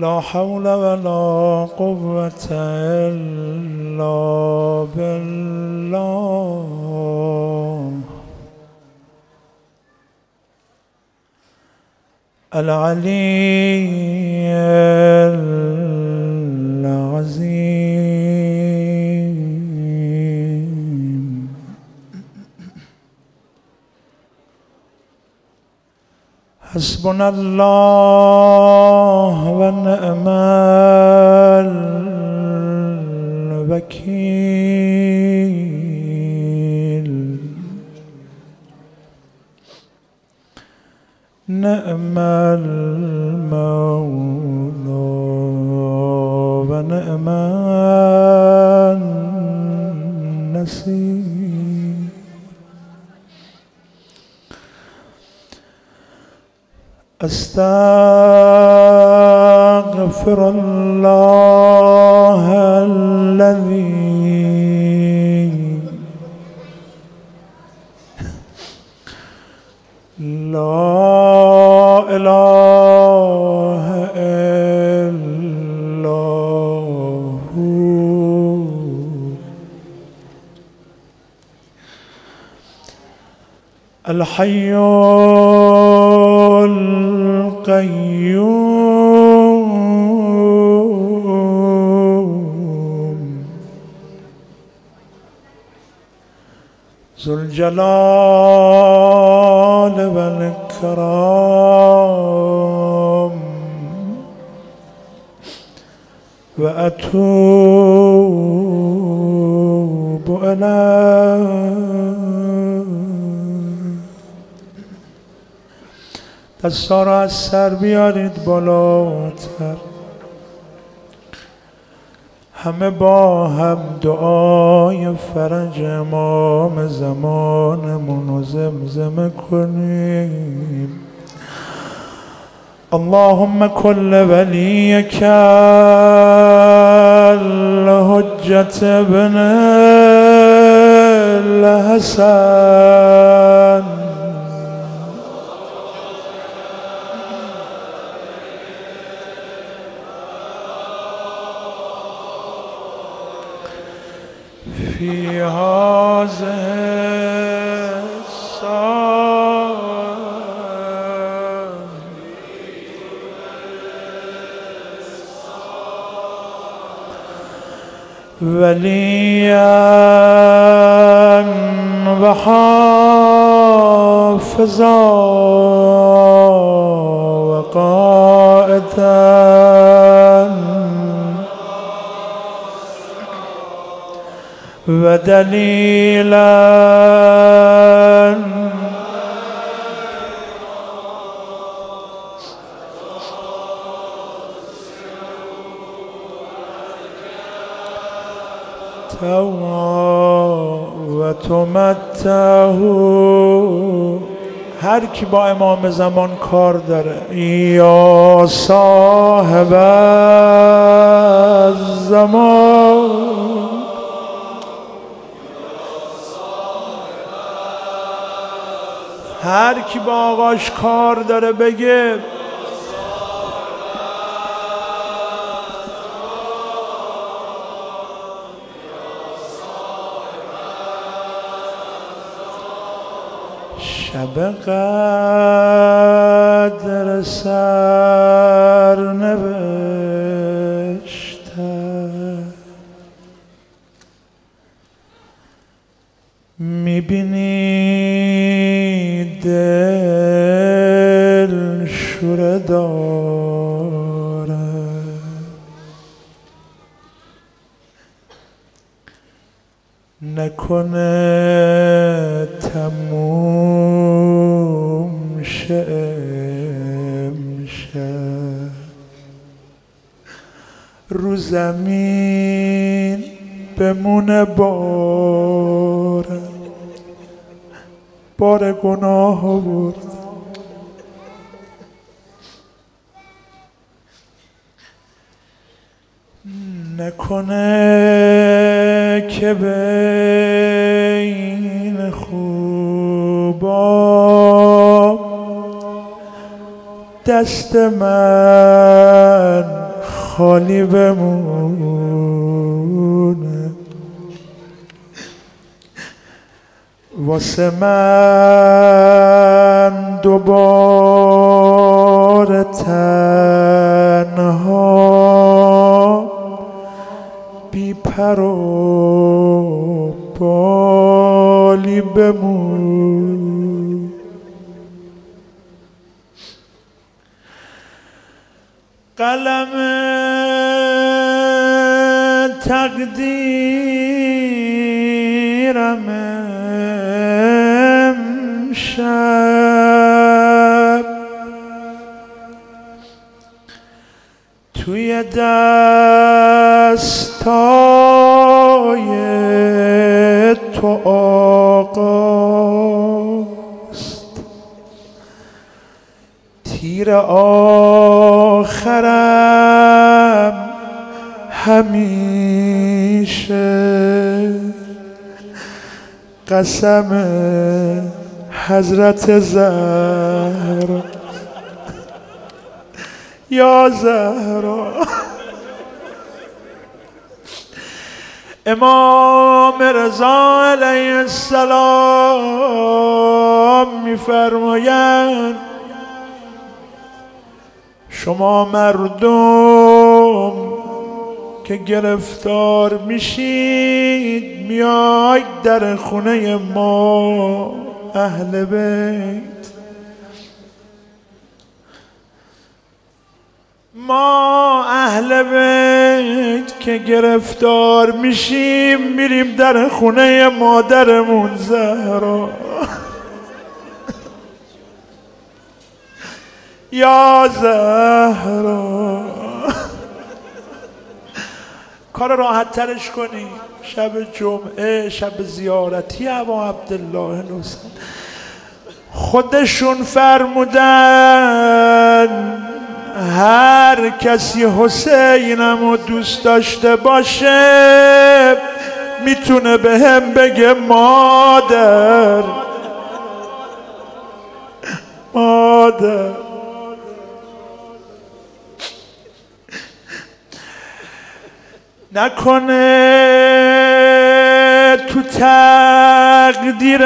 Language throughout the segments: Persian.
لا حول ولا قوة إلا بالله العلي العظيم. حسبنا الله ونعم الوكيل. نعم المولى ونعم النصير. أستغفر الله الذي لا إله إلا هو الحي القيوم ذو الجلال والإكرام. وأتوب إليه. دستا را از سر بیارید بالاتر. همه با هم دعای فرج امام زمانمون رو زمزمه کنیم. اللهم كل وليك الحجة ابن الحسن في هذه الساعة وليا وحافظا وقائدا ودليلا وتمته. هر کی با امام زمان کار داره، یا صاحب الزمان، هر کی با آقاش کار داره بگه شب قدر سر نوشته، میبینی دل شوره داره، نکنه تموم شه امشب. رو زمین بمونه بار گناه برد، نکنه که بین خوبا دست من خالی بمونه. واسه من دوباره تنها بی پر و بالی بمون. قلم تقدیرم امشب توی دستای تو آقاست. تیر آخرم همیشه قسم حضرت زهرا. یا زهرا. امام رضا علیه السلام میفرمایند شما مردم که گرفتار میشید میاید در خونه ما اهل بیت، ما اهل بیت که گرفتار میشیم میریم در خونه مادرمون زهرا. یا زهرا. کار راحت ترش کنی شب جمعه، شب زیارتی ابا عبدالله حسین. خودشون فرمودن هر کسی حسینمو دوست داشته باشه میتونه به هم بگه مادر. مادر. نکنه تو تقدیر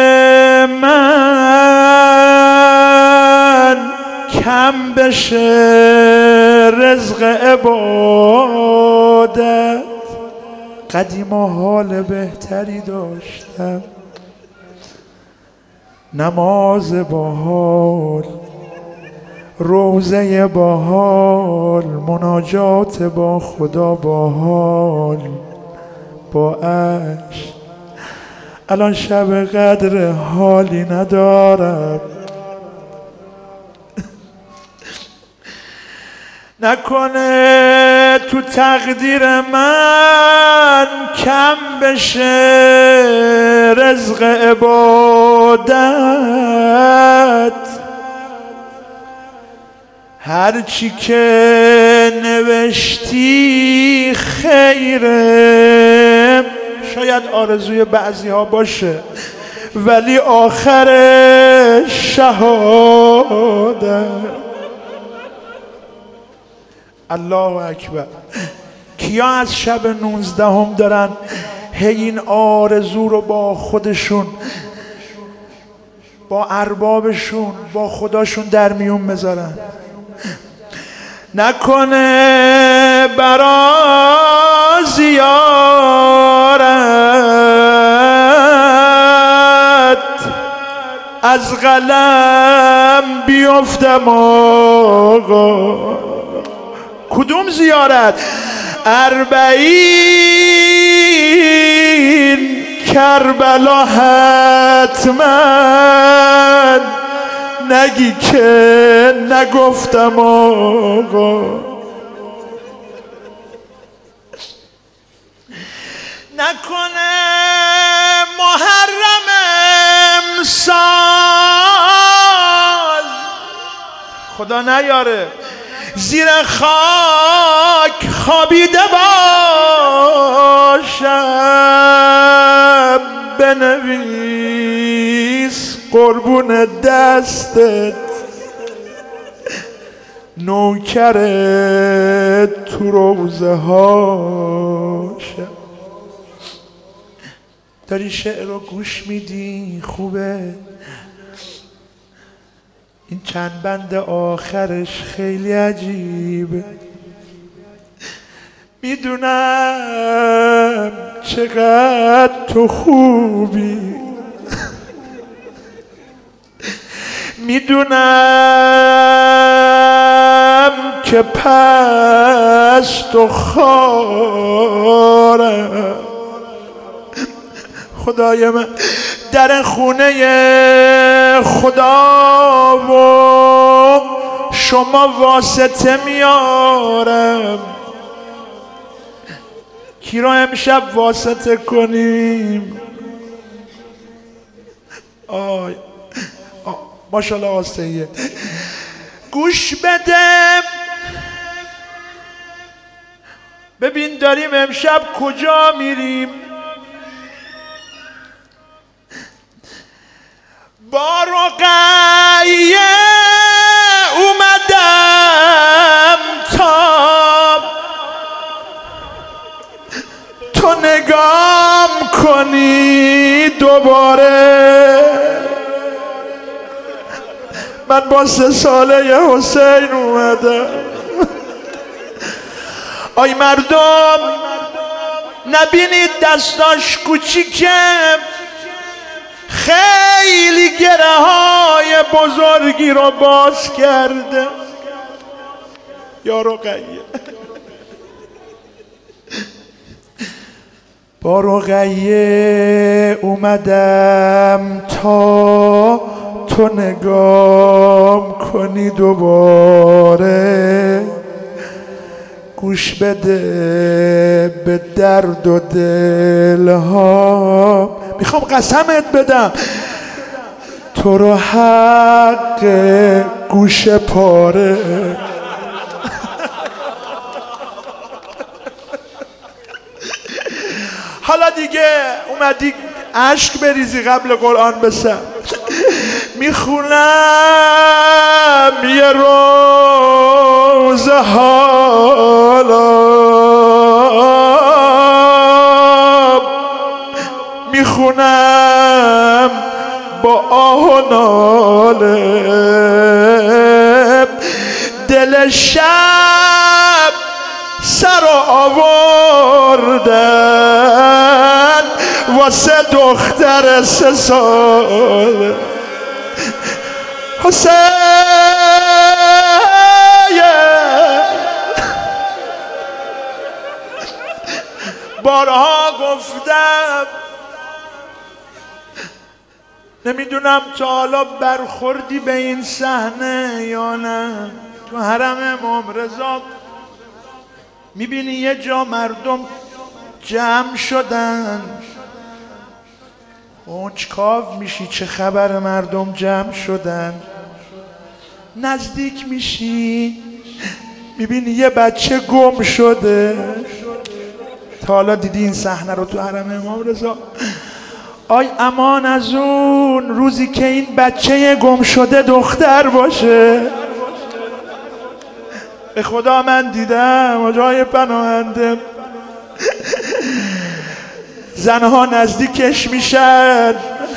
من کم بشه رزق عبادت. قدیما حال بهتری داشتم، نماز باحال، روزه باحال، مناجات با خدا باحال، با عشق. الان شب قدر حالی ندارم. نکنه تو تقدیر من کم بشه رزق عبادت. هرچی که نوشتی خیره، شاید آرزوی بعضی ها باشه ولی آخر شهادت. الله اکبر. کیا از شب 19 دارن این آرزو رو با خودشون، با اربابشون، با خداشون در میون بذارن؟ نکنه برا زیارت از قلم بیفتم آقا. کدوم زیارت؟ 40 کربلا حتما نگی که نگفتم آقا. نکنه محرم امسال خدا نیاره زیر خاک خوابیده باشم، بنویس قربون دستت نوکر تو روزه هاش. داری شعر رو گوش میدی خوبه، این چند بند آخرش خیلی عجیبه. میدونم چقدر تو خوبی، میدونم که پست و خارم. خدای من در خونه خدا و شما واسطه میارم، کی رو امشب واسطه کنیم؟ آی ماشاءالله آسیه. گوش بده ببین داریم امشب کجا میریم. با رقیه اومدم تا تو نگام کنی دوباره. من با 3 ساله حسین اومدم. آی مردم نبینید دستاش کوچیکه، خیلی گره های بزرگی رو باز کرده. یا رقیه با رقیه اومدم تا تو نگام کنی دوباره. گوش بده به درد و دلها، میخوام قسمت بدم تو رو حق گوش پاره. حالا دیگه اومدی اشک بریزی قبل قرآن بسم. میخونم یه روز حالا، میخونم با آه و ناله. دل شب سر آوردن واسه دختر 3 ساله. حسین بارها گفتم نمیدونم تا حالا برخوردی به این صحنه یا نه. تو حرم امام رضا میبینی یه جا مردم جمع شدن، کنجکاو میشی چه خبر مردم جمع شدن. نزدیک میشی میبینی یه بچه گم شده. تا حالا دیدی این صحنه رو تو حرم امام رضا؟ آی امان از اون روزی که این بچه گم شده دختر باشه. به خدا من دیدم جای پناهنده زنها نزدیکش میشن،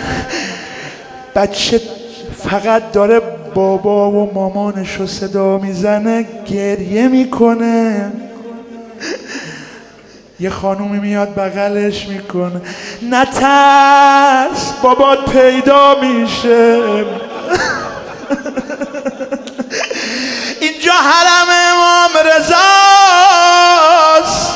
بچه فقط داره بابا و مامانش رو صدا میزنه، گریه میکنه. یه خانومی میاد بغلش میکنه نترس بابات پیدا میشه. اینجا حرم امام رضاست.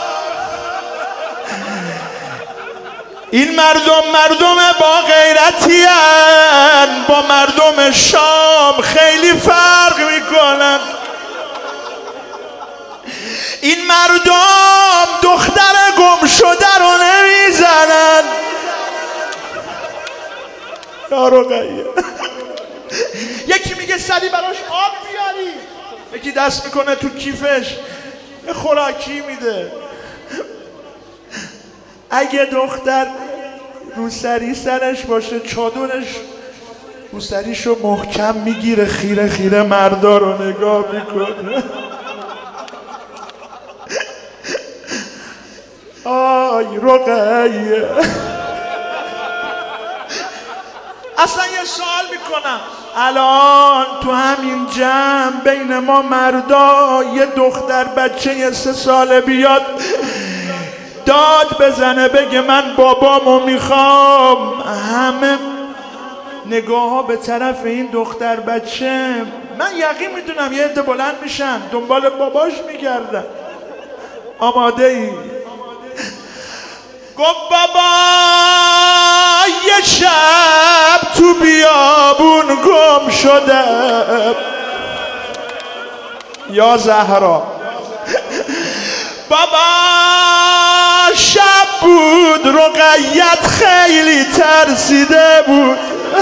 این مردم با غیرتی هن، با مردم شام خیلی فرق میکنن. این مردم دختر گم شده رو نمیزنن. یا رقیه یکی میگه سری براش آب بیاری، یکی دست میکنه تو کیفش یه خوراکی میده. اگه دختر رو سری سرش باشه چادرش روسریشو محکم میگیره، خیره خیره مردا رو نگاه میکنه. آی رقیه. اصلا یه سوال میکنم، الان تو همین جمع بین ما مردا یه دختر بچه 3 ساله بیاد داد بزنه بگه من بابامو میخوام، همه نگاه ها به طرف این دختر بچه، من یقین میدونم یه عده بلند میشن دنبال باباش میگردن. آماده ای؟ گفت بابا یه شب تو بیابون گم شدم. یا زهرا. بابا شب بود رقیت خیلی ترسیده بود.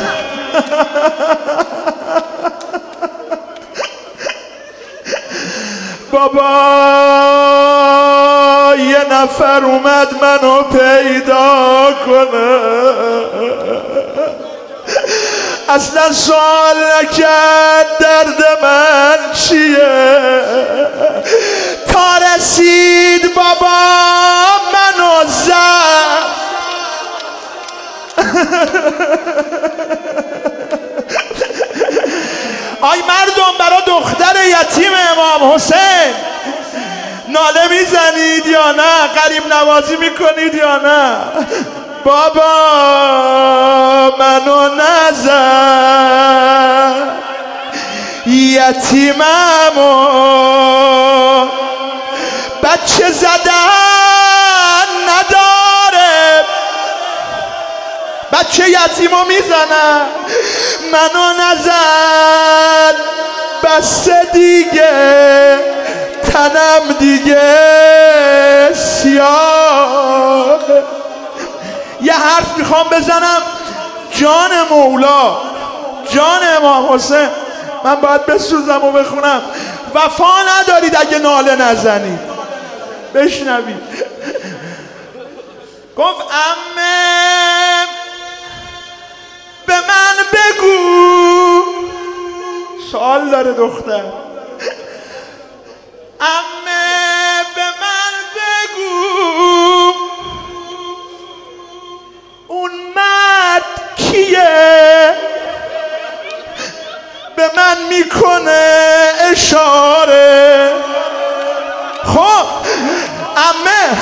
بابا یه نفر اومد منو پیدا کنه، اصلا سوال نکرد درد من چیه، تا رسید بابا منو زد. آی مردم برا دختر یتیم امام حسین ناله میزنید یا نه؟ غریب نوازی میکنید یا نه؟ بابا منو نزن یتیممو، بچه زدن نداره، بچه یتیمو میزنن، منو نزن بس دیگه تنم دیگه سیاه. یه حرف میخوام بزنم، جان مولا، جان امام حسین، من باید بسوزم و بخونم. وفا ندارید اگه ناله نزنید. بشنوید. گفت عمه به من بگو، سوال داره دختر، عمه به من بگو اون مرد کیه؟ به من میکنه اشاره. خب عمه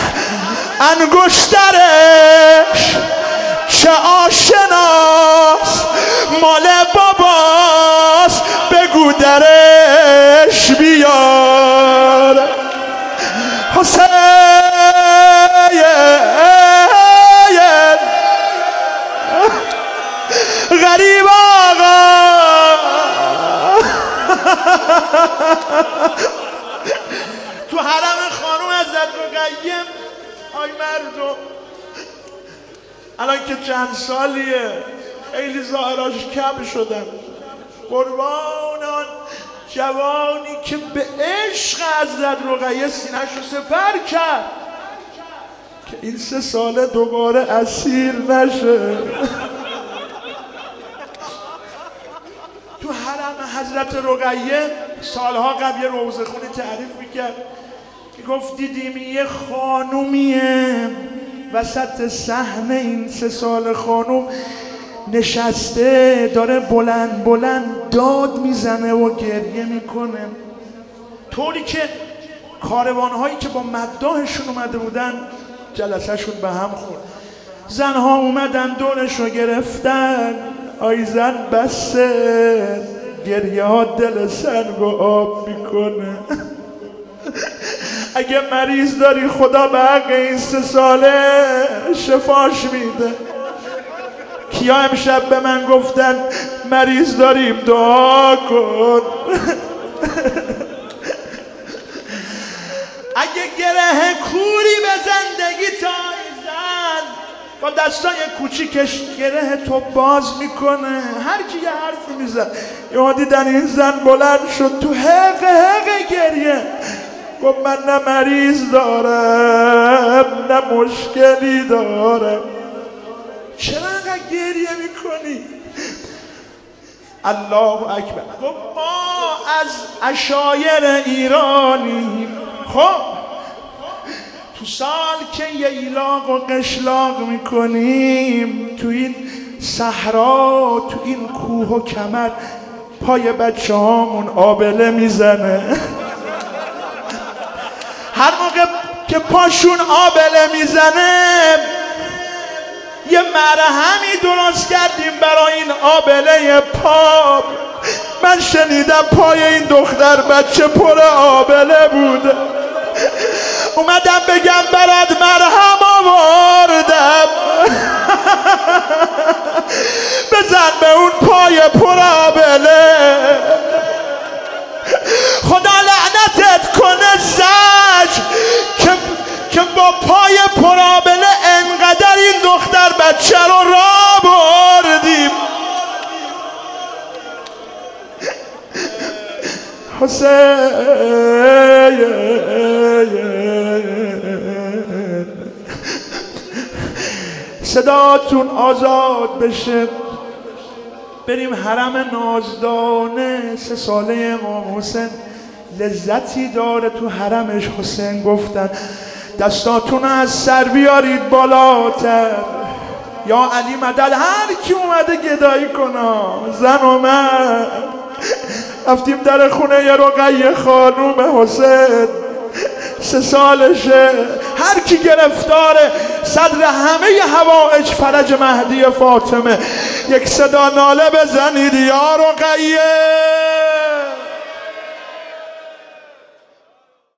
انگشترش چه آشناس، مال باباس، بگو درش بیار. حسین غریب آقا تو حرم خانوم حضرت رقیه. آی مردم الان که چند سالیه خیلی ظاهراش کم شدن، قربان آن جوانی که به عشق حضرت رقیه سینه‌شو سپر کرد که این 3 ساله دوباره اسیر نشه. تو حرم حضرت رقیه سالها قبل یه روضه خونی تعریف میکرد که گفت دیدیم یه خانومیه وسط صحنه، این 3 سال خانوم نشسته داره بلند بلند داد میزنه و گریه میکنه، طوری که کاروانهایی که با مداحشون اومده بودن جلسهشون به هم خورد. زنها اومدن دورشو گرفتن، آی زن بسه گریه ها دل سنگ و آب میکنه. اگه مریض داری خدا به حق این 3 ساله شفاش میده. کیا امشب به من گفتن مریض داریم دعا کن. اگه گره کوری به زندگی تایزن با دستای کوچیکش گره تو باز میکنه. هر کی یه حرفی میزن. یا دیدن این زن بلند شد تو حق گریه، گفت من نه مریض دارم نه مشکلی دارم. چرا انقدر گریه میکنی؟ الله اکبر. گفت ما از عشایر ایرانی، خب تو سال که ییلاق و قشلاق میکنیم تو این صحرا، تو این کوه و کمر، پای بچه هامون آبله میزنه. هر موقع که پاشون آبله میزنه یه مرهمی درست کردیم برای این آبله پا. من شنیدم پای این دختر بچه پر آبله بوده، اومدم بگم برات مرهم آوردم، بزن به اون پای پر آبله. خدا لعنتت کنه زج که با پای پر آبله انقدر این دختر بچه رو راه بردیم. حسین صداتون آزاد بشه، بریم حرم نازدانه 3 ساله امام حسین. لذتی داره تو حرمش. حسین گفتن دستاتون از سر بیارید بالاتر. یا علی مدد. هر کی اومده گدایی کنا، زن و مرد. رفتیم در خونه یه رقیه خانوم حسین، 3 سالشه. هر کی گرفتاره صدر همه حوائج فرج مهدی فاطمه، یک صدا ناله بزنید یا رقیه.